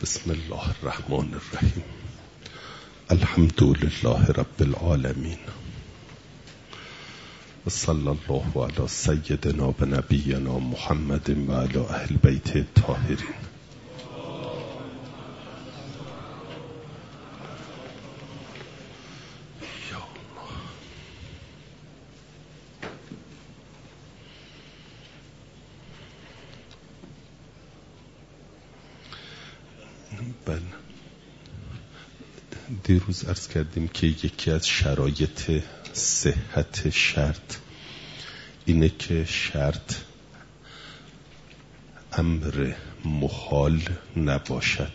بسم الله الرحمن الرحیم. الحمد لله رب العالمین و صلی الله علی سیدنا و نبینا محمد و علی اهل بیت الطاهرین. دیروز عرض کردیم که یکی از شرایط صحت شرط اینه که شرط امر محال نباشد.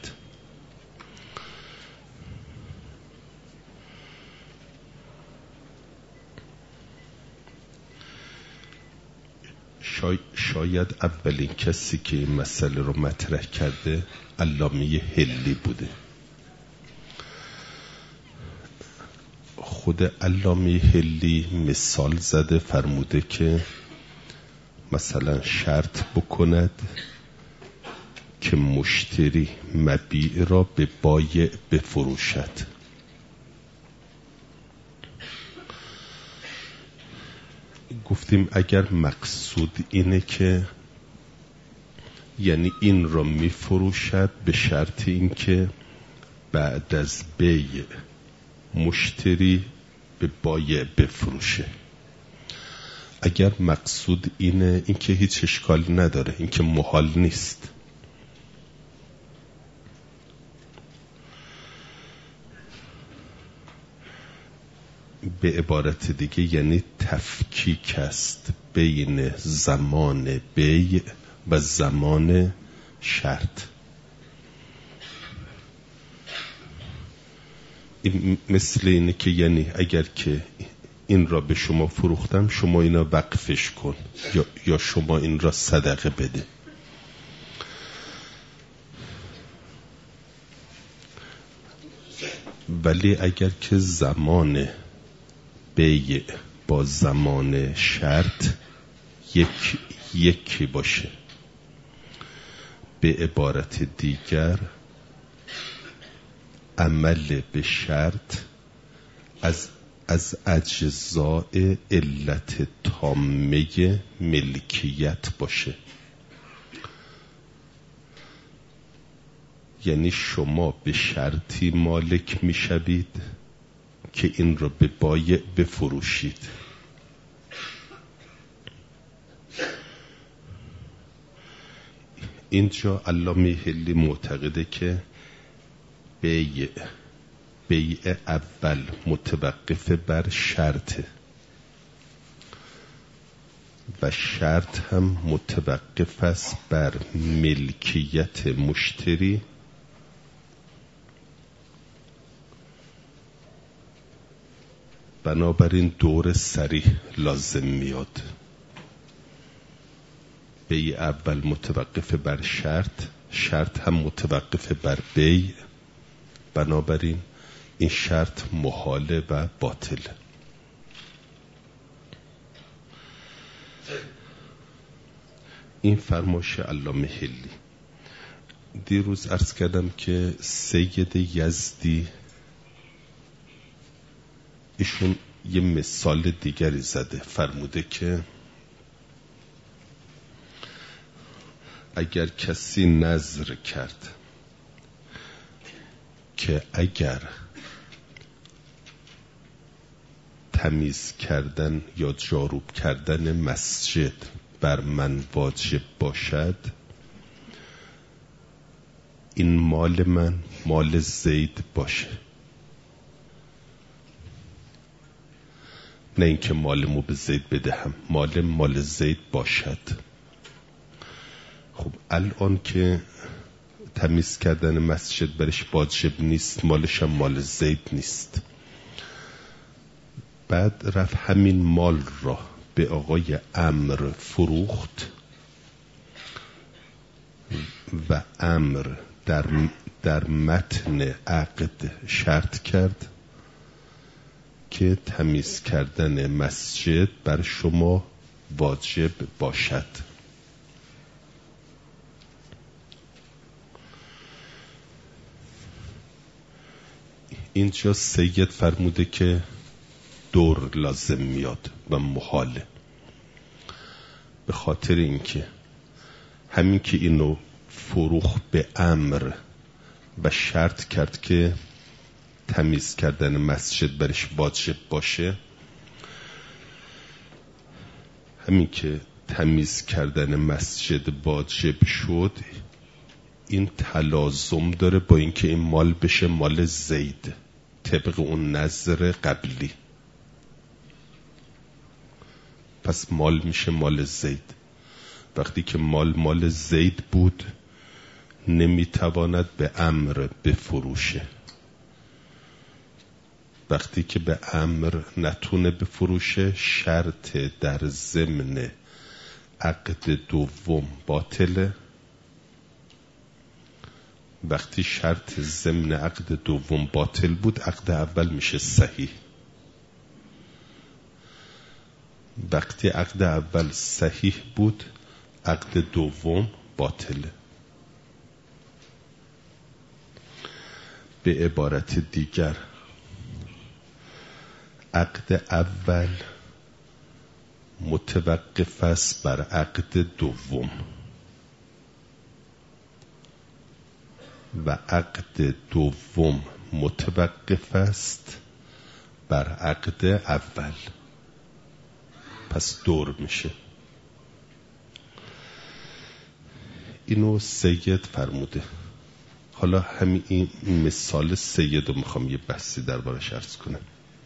شاید اولین کسی که این مسئله رو مطرح کرده علامه حلی بوده. خود علامه حلی مثال زده، فرموده که مثلا شرط بکند که مشتری مبیع را به بایع بفروشد. گفتیم اگر مقصود اینه که یعنی این را میفروشد به شرط اینکه بعد از بیع مشتری به بایع بفروشه، اگر مقصود اینه، این که هیچ اشکالی نداره، این که محال نیست. به عبارت دیگه یعنی تفکیک است بین زمان بیع و زمان شرط. این مثل اینه که یعنی اگر که این را به شما فروختم، شما اینا وقفش کن یا شما این را صدقه بده. ولی اگر که زمان بیع با زمان شرط یکی باشه، به عبارت دیگر عمل به شرط از اجزاء علت تامه ملکیت باشه، یعنی شما به شرطی مالک میشوید که این را به بایع بفروشید. اینجا علامه حلی معتقده که بیع اول متوقف بر شرطه و شرط هم متوقف است بر ملکیت مشتری، بنابراین دور صریح لازم میاد. بیع اول متوقف بر شرط هم متوقف بر بیع، بنابراین این شرط محاله و باطل. این فرمایش علامه حلی. دیروز عرض کردم که سید یزدی ایشون یه مثال دیگری زده، فرموده که اگر کسی نذر کرد که اگر تمیز کردن یا جاروب کردن مسجد بر من واجب باشد، این مال من مال زید باشه، نه اینکه مالمو به زید بدهم، مال زید باشد. خب الان که تمیز کردن مسجد برش واجب نیست، مالش هم مال زید نیست، بعد رفت همین مال را به آقای عمرو فروخت و عمرو در متن عقد شرط کرد که تمیز کردن مسجد بر شما واجب باشد. اینجا سید فرموده که دور لازم میاد و محاله، به خاطر اینکه همین که اینو فروخ به امر و شرط کرد که تمیز کردن مسجد برش واجب باشه، همین که تمیز کردن مسجد واجب شد، این تلازم داره با اینکه این مال بشه مال زید طبق اون نظر قبلی. پس مال میشه مال زید. وقتی که مال زید بود نمیتواند به امر بفروشه. وقتی که به امر نتونه بفروشه، شرط در ضمن عقد دوم باطله. وقتی شرط ضمن عقد دوم باطل بود، عقد اول میشه صحیح. وقتی عقد اول صحیح بود، عقد دوم باطله. به عبارت دیگر، عقد اول متوقف است بر عقد دوم و عقد دوم متوقف است بر عقد اول. پس دور میشه. اینو سید فرموده. حالا همین این مثال سید رو میخوام یه بحثی دربارش عرض کنم.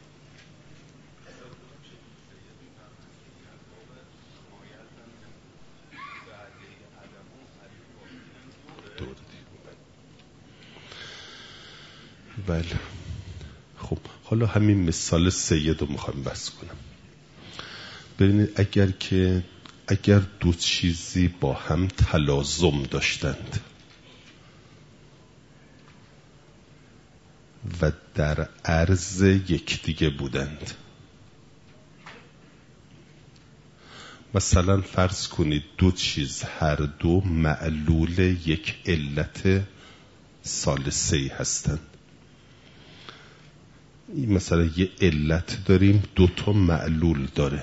بله، خب حالا همین مثال سید رو میخوام بحث کنم. ببینید، اگر دو چیزی با هم تلازم داشتند و در عرض یکدیگه بودند، مثلا فرض کنید دو چیز هر دو معلول یک علت ثالثه‌ای هستند. مثلا یه علت داریم، دو تا معلول داره.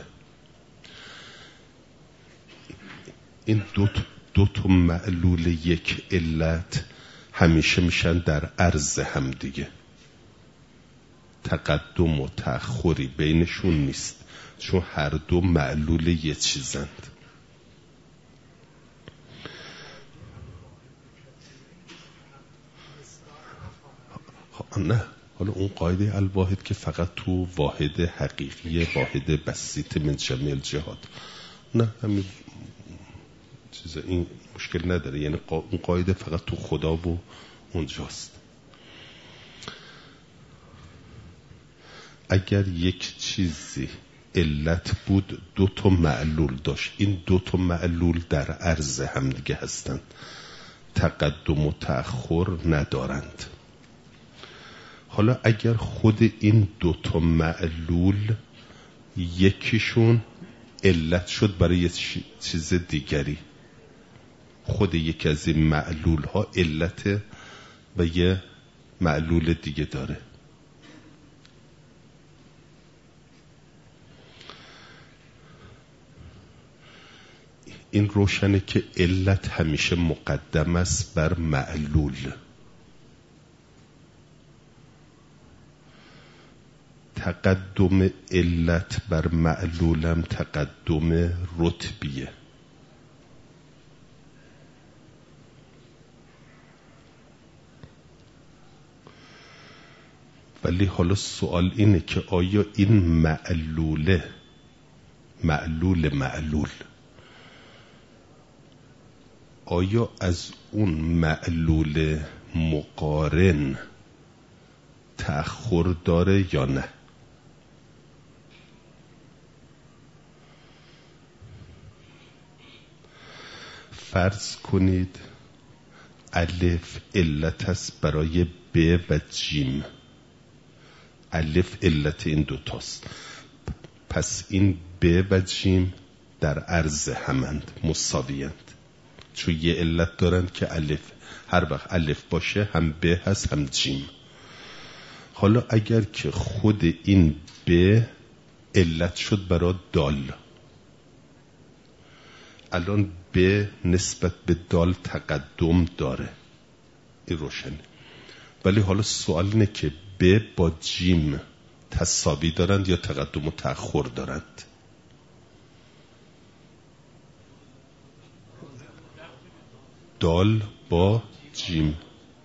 این دو تا معلول یک علت همیشه میشن در عرض هم دیگه. تقدم و تأخری بینشون نیست، چون هر دو معلول یه چیزند. نه، حالا اون قاعده الواحد که فقط تو واحد حقیقی، واحد بسیط من جمیع الجهات، نه همین چیزا، این مشکل نداره. یعنی اون قاعده فقط تو خدا و اونجاست. اگر یک چیزی علت بود، دو تا معلول داشت، این دو تا معلول در عرض هم دیگه هستند، تقدم و تأخر ندارند. حالا اگر خود این دو تا معلول یکیشون علت شد برای یه چیز دیگری، خود یکی از این معلول ها علت و یه معلول دیگه داره، این روشنه که علت همیشه مقدم است بر معلول. تقدم علت بر معلولم تقدم رتبیه. ولی حالا سوال اینه که آیا این معلول آیا از اون معلول مقارن تأخر داره یا نه؟ فرض کنید الف علت است برای ب و جیم. الف علت این دوتاست، پس این ب و جیم در عرض همند، مساویند، چون یه علت دارند که الف هر وقت الف باشه هم ب هست هم جیم. حالا اگر که خود این به علت شد برای دال، الان به نسبت به دال تقدم داره، این روشنه. ولی حالا سوال اینه که به با جیم تساوی دارند یا تقدم و تأخر دارند؟ دال با جیم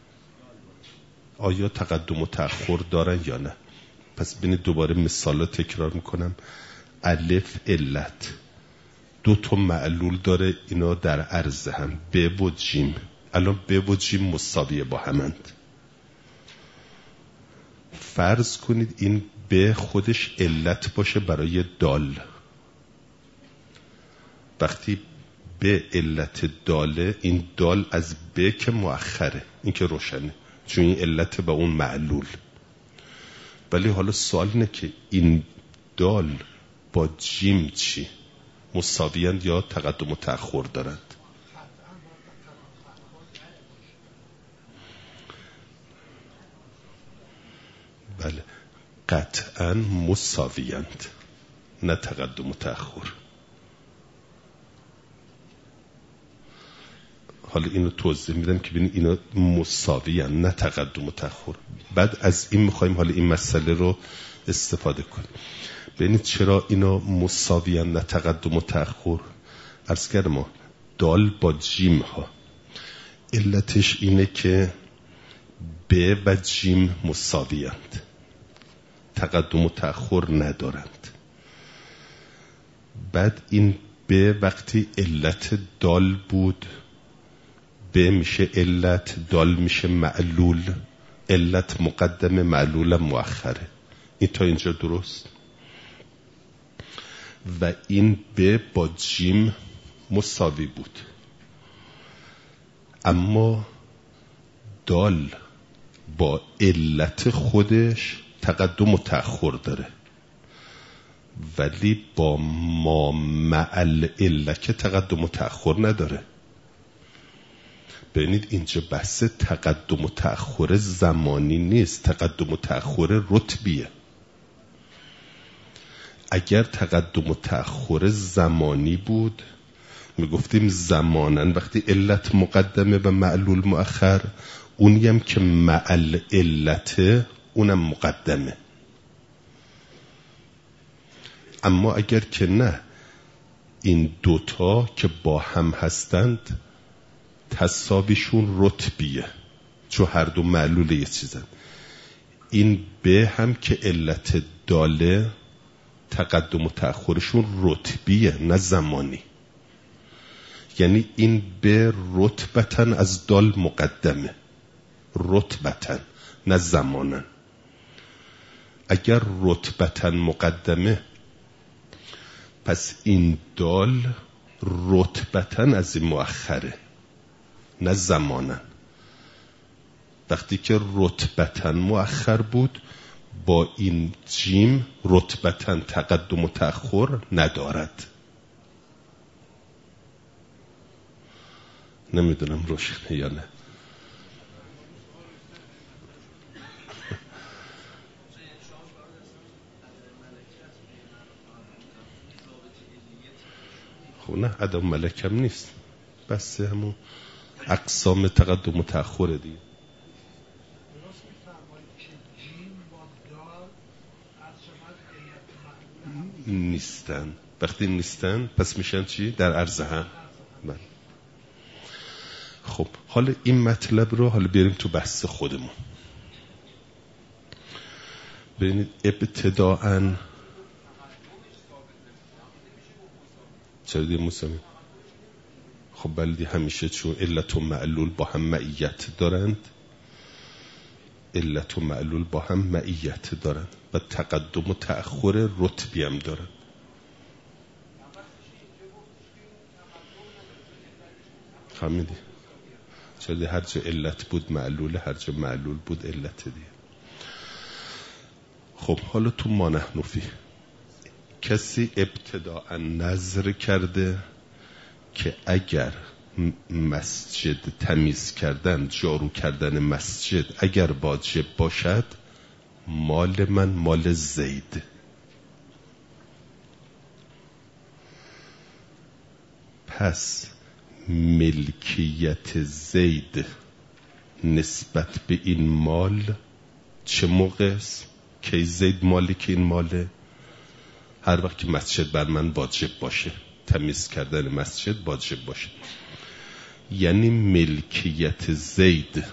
آیا تقدم و تأخر دارن یا نه؟ پس ببینید دوباره مثالا تکرار میکنم. الف علت، 2 تا معلول داره، اینا در عرض هم، به و جیم. الان به و جیم مساویه با همند. فرض کنید این به خودش علت باشه برای دال. وقتی به علت داله، این دال از به که مؤخره، این که روشنه چون این علت با اون معلول. ولی حالا سوال اینه که این دال با جیم چی؟ مساویند یا تقدم و تأخر دارند؟ بله قطعا مساویند، نه تقدم و تأخر. حالا اینو توضیح میدم که ببینید اینا مساویان، نه تقدم و تأخر. بعد از این میخوایم حالا این مسئله رو استفاده کنیم. ببینید چرا اینا مساویان نه تقدم و تأخر. عرض کردم دال با جیم ها علتش اینه که به و جیم مساویند، تقدم و تأخر ندارند. بعد این به وقتی علت دال بود، به میشه علت، دال میشه معلول، علت مقدم، معلول مؤخره. این تا اینجا درست؟ و این به با جیم مساوی بود، اما دال با علت خودش تقدم و تأخر داره، ولی با ما معل علت تقدم و تأخر نداره. ببینید اینجا بحث تقدم و تأخر زمانی نیست، تقدم و تأخر رتبیه. اگر تقدم و تأخر زمانی بود میگفتیم زمانن وقتی علت مقدمه و معلول مؤخر، اونی هم که معل علته اونم مقدمه. اما اگر که نه، این دوتا که با هم هستند تساویشون رتبیه، چون هر دو معلول یه چیزن. این به هم که علت داله تقدم و تأخرشون رتبیه نه زمانی. یعنی این به رتبتاً از دال مقدمه، رتبتاً نه زماناً. اگر رتبتاً مقدمه پس این دال رتبتاً از این مؤخره نه زماناً. وقتی که رتبتاً مؤخر بود با این جیم رتبتاً تقدم و تأخر ندارد. نمیدونم روشنه یا نه. خب نه عدم ملکم نیست، بس همون اقسام تقدم و تأخر دیگه. نیستن. وقتی نیستن پس میشن چی؟ در عرض هم. بله. خب حالا این مطلب رو حالا بیاریم تو بحث خودمون. ببینید ابتداءً چرا دیگه مساوی؟ خب بلدی همیشه چون علت و معلول با هم معیت دارند، علت و معلول با هم معیت دارند و تقدم و تأخر رتبی هم دارند. فهمیدی؟ چرا هر جا علت بود معلول، هر جا معلول بود علت دیگه. خب حالا تو ما نحن فیه کسی ابتداء نظر کرده که اگر مسجد تمیز کردن، جارو کردن مسجد اگر واجب باشد مال من مال زید. پس ملکیت زید نسبت به این مال چه موقع است؟ که زید مالک این ماله؟ هر وقت که مسجد بر من واجب باشه، تمیز کردن مسجد واجب باشه. یعنی ملکیت زید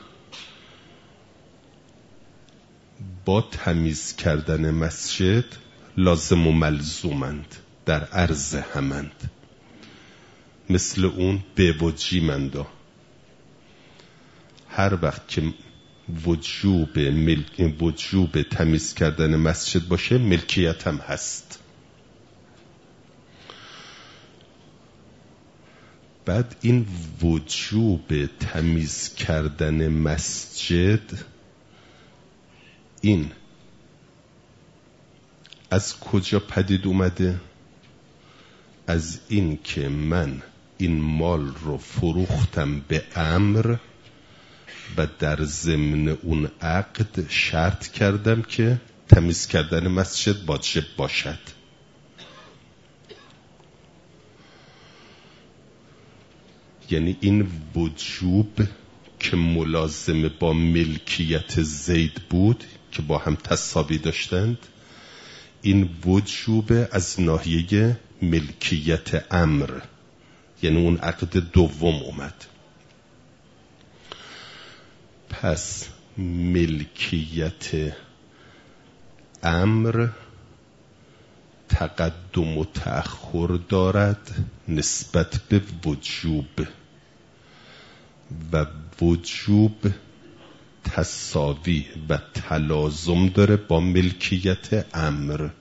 با تمیز کردن مسجد لازم و ملزومند، در عرض همند. مثل اون به وجیمندا. هر وقت که وجوب تمیز کردن مسجد باشه ملکیت هم هست. بعد این وجوب تمیز کردن مسجد این از کجا پدید اومده؟ از این که من این مال رو فروختم به امر و در ضمن اون عقد شرط کردم که تمیز کردن مسجد واجب باشد. یعنی این وجوب که ملازم با ملکیت زید بود که با هم تساوی داشتند، این وجوب از ناحیه ملکیت امر، یعنی اون عقد دوم اومد. پس ملکیت امر تقدم و تأخر دارد نسبت به وجوب و وجوب تساوی و تلازم داره با ملکیت امر.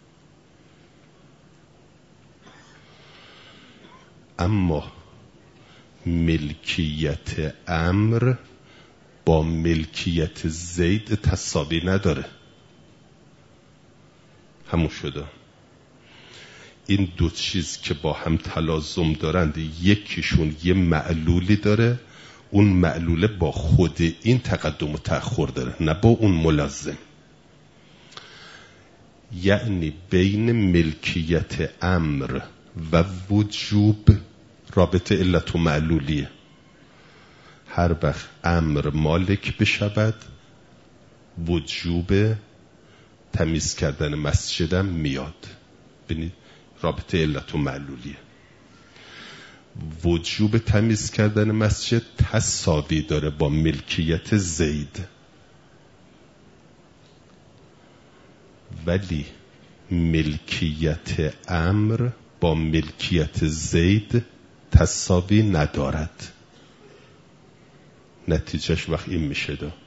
اما ملکیت امر با ملکیت زید تساوی نداره. همون شده. این دو چیز که با هم تلازم دارند، یکیشون یه معلولی داره، اون معلوله با خود این تقدم و تأخر داره، نه با اون ملازم. یعنی بین ملکیت امر و وجوب رابطه علت و معلولیه. هر وقت امر مالک بشود وجوب تمیز کردن مسجدم میاد. ببینید رابطه علت و معلولیه. وجوب تمیز کردن مسجد تساوی داره با ملکیت زید، ولی ملکیت امر با ملکیت زید تساوی ندارد. نتیجهش وقت این میشه دا.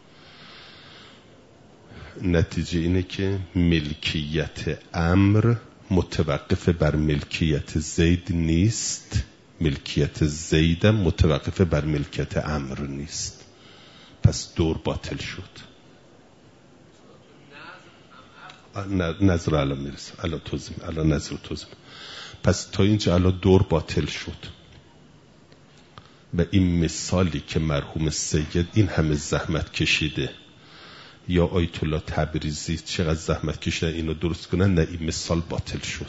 نتیجه اینه که ملکیت امر متوقف بر ملکیت زید نیست، ملکیت زید متوقف بر ملکیت امر نیست. پس دور باطل شد. نظر الان میرسه، الان توضیح، الان نظر توضیح. پس تا اینجا الان دور باطل شد و این مثالی که مرحوم سید این همه زحمت کشیده یا آیت الله تبریزی چقدر زحمت کشیدن اینو درست کنن، نه این مثال باطل شد.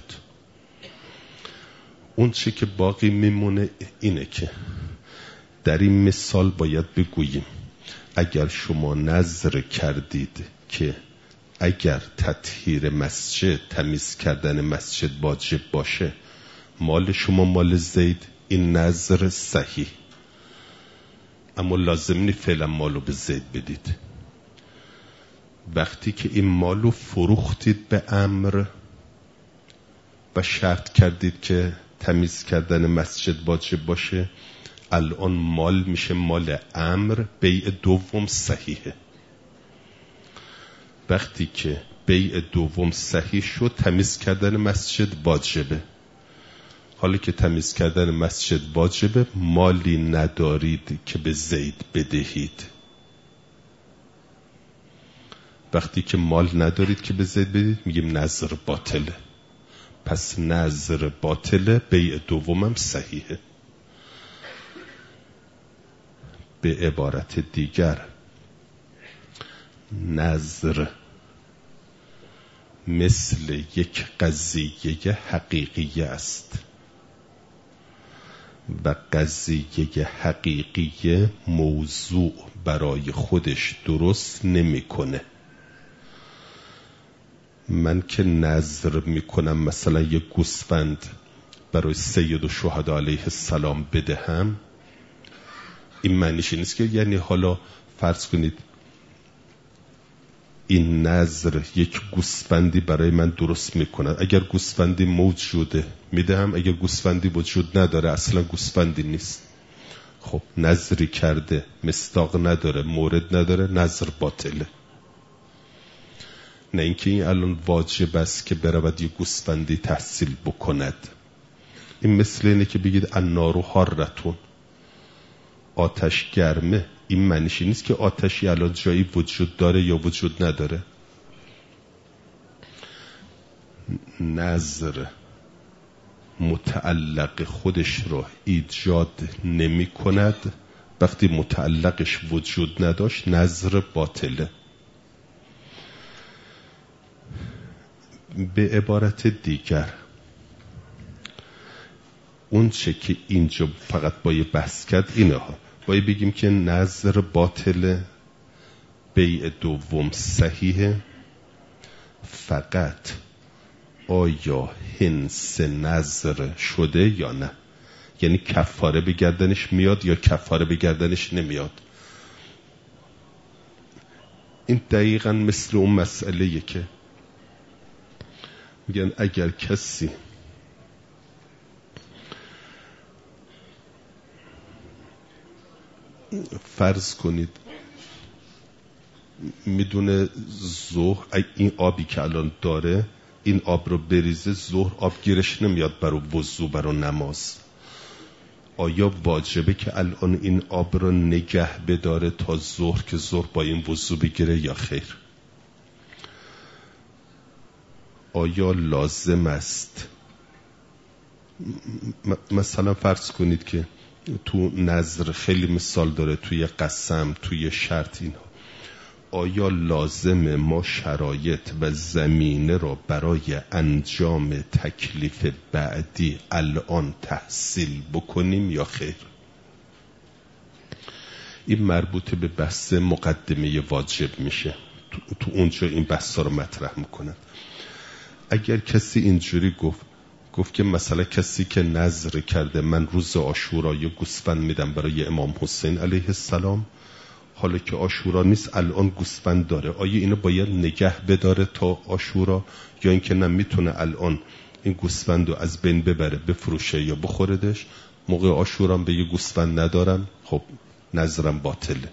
اون چی که باقی میمونه اینه که در این مثال باید بگوییم اگر شما نظر کردید که اگر تطهیر مسجد، تمیز کردن مسجد واجب باشه، مال شما مال زید، این نظر صحیح، اما لازم نیست فعلا مالو به زید بدید. وقتی که این مالو فروختید به امر و شرط کردید که تمیز کردن مسجد واجب باشه، الان مال میشه مال امر، بیع دوم صحیحه. وقتی که بیع دوم صحیح شد تمیز کردن مسجد واجبه. حالا که تمیز کردن مسجد واجبه، مالی ندارید که به زید بدهید. وقتی که مال ندارید که به زید بدهید میگیم نظر باطله. پس نظر باطله، بیع دومم صحیحه. به عبارت دیگر نظر مثل یک قضیه حقیقی است و قضیه حقیقی موضوع برای خودش درست نمیکنه. من که نظر میکنم مثلا یک گوسفند برای سید الشهدا علیه السلام بدهم، این معنیش نیست که یعنی حالا فرض کنید این نظر یک گوسفندی برای من درست میکنه. اگر گوسفندی موجوده میدهم، اگر گوسفندی وجود نداره اصلا گوسفندی نیست. خب نظری کرده، مصداق نداره، مورد نداره، نظر باطله. نه اینکه این الان واجب است که برود یک گوسفندی تحصیل بکند. این مثل اینه که بگید النار حارتون، آتش گرمه. این معنیش نیست که آتشی الان جایی وجود داره یا وجود نداره. نظر متعلق خودش رو ایجاد نمی کند. وقتی متعلقش وجود نداشت نظر باطله. به عبارت دیگر اون چه که اینجا فقط باید بحث کرد اینه ها. باید بگیم که نظر باطله، بیع دوم صحیحه، فقط آیا حنس نظر شده یا نه، یعنی کفاره به گردنش میاد یا کفاره به گردنش نمیاد. این دقیقاً مثل اون مسئله‌ایه که میگن اگر کسی فرض کنید میدونه ظهر این آبی که الان داره این آب رو بریزه ظهر آب گیرش نمیاد برای وضو برای نماز، آیا واجبه که الان این آب رو نگه بداره تا ظهر که ظهر با این وضو بگیره یا خیر؟ آیا لازم است مثلا فرض کنید که تو نظر خیلی مثال داره، توی قسم، توی شرط، اینها آیا لازمه ما شرایط و زمینه را برای انجام تکلیف بعدی الان تحصیل بکنیم یا خیر؟ این مربوط به بحث مقدمه واجب میشه. تو اونجا این بحثا رو مطرح میکنن. اگر کسی اینجوری گفت که مثلا کسی که نظر کرده من روز عاشورا یه گوسفند میدم برای امام حسین علیه السلام، حالا که عاشورا نیست الان گوسفند داره، آیا اینو باید نگه بداره تا عاشورا یا اینکه نه میتونه الان این گوسفند رو از بین ببره بفروشه یا بخوردش؟ موقع عاشورا به یه گوسفند ندارم، خب نظرم باطله.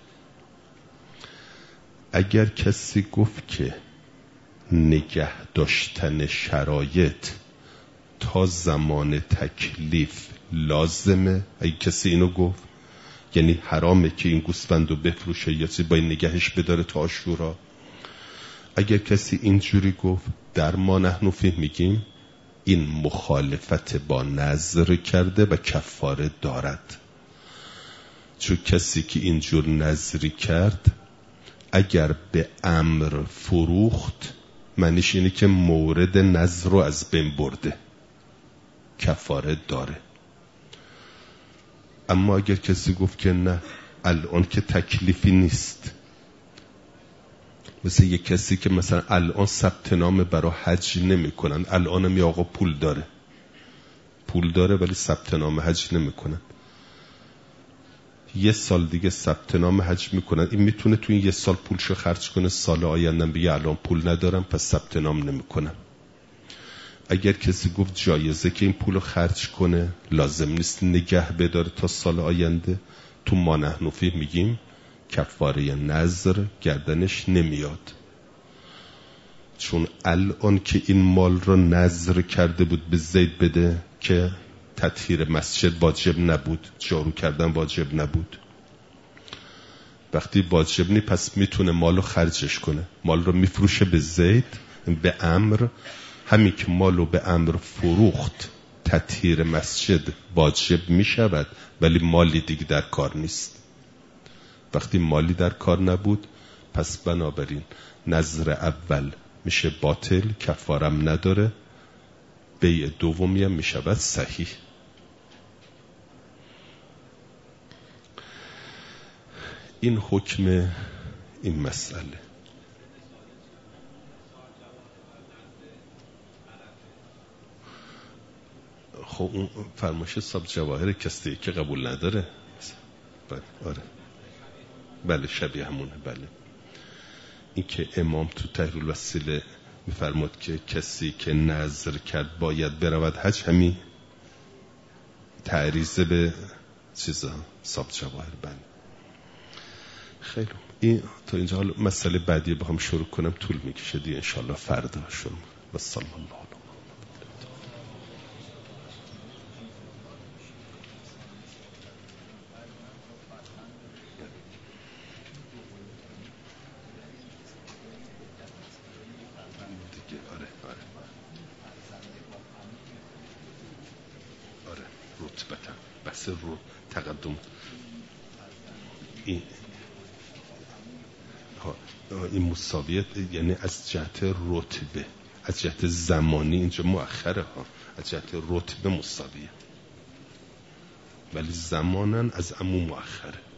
اگر کسی گفت که نگه داشتن شرایط تا زمان تکلیف لازمه، اگه کسی اینو گفت یعنی حرامه که این گوسفند رو بفروشه یا چیزی باید نگهش بداره تا عاشورا. اگر کسی اینجوری گفت در ما نحن فیه میگیم این مخالفت با نظر کرده و کفاره دارد. چون کسی که اینجور نظری کرد اگر به امر فروخت معنیش اینه که مورد نظر رو از بین برده، کفاره داره. اما اگر کسی گفت که نه الان که تکلیفی نیست، مثل یک کسی که مثلا الان ثبت نام برای حج نمی کنن، الانم یه آقا پول داره ولی ثبت نام حج نمی کنن، یه سال دیگه ثبت نام حج میکنن، این میتونه تو این یه سال پولشو خرج کنه، سال آیندم بگه الان پول ندارم پس ثبت نام نمیکنم. اگر کسی گفت جایزه که این پولو خرج کنه، لازم نیست نگه بداره تا سال آینده، تو ما نحن فیه میگیم کفاره نظر گردنش نمیاد. چون الان که این مال رو نظر کرده بود به زید بده که تطهیر مسجد واجب نبود، جارو کردن واجب نبود، وقتی واجب نی پس میتونه مالو خرجش کنه، مال رو میفروشه به زید به امر، همین که مالو به امر فروخت تطهیر مسجد واجب میشود ولی مالی دیگه در کار نیست. وقتی مالی در کار نبود پس بنابراین نظر اول میشه باطل، کفارم نداره، بیع دومی هم میشود صحیح. این حکم این مسئله. خب اون فرمایش صاحب جواهر کسی که قبول نداره. بله آره بله شبیه همونه. بله این که امام تو تحریر الوسیله میفرماد که کسی که نذر کرد باید برود حج، همین تعریض به چیزا صاحب جواهر. بله خیلی این تا اینجا. حالا مسئله بعدی با هم شروع کنم طول میکشه دیگه، انشالله فردا شروع. و سلام الله. رتبتا بحث رو تقدم این مساویت یعنی از جهت رتبه، از جهت زمانی اینجا مؤخره ها، از جهت رتبه مساویه ولی زمانن از عمو مؤخره.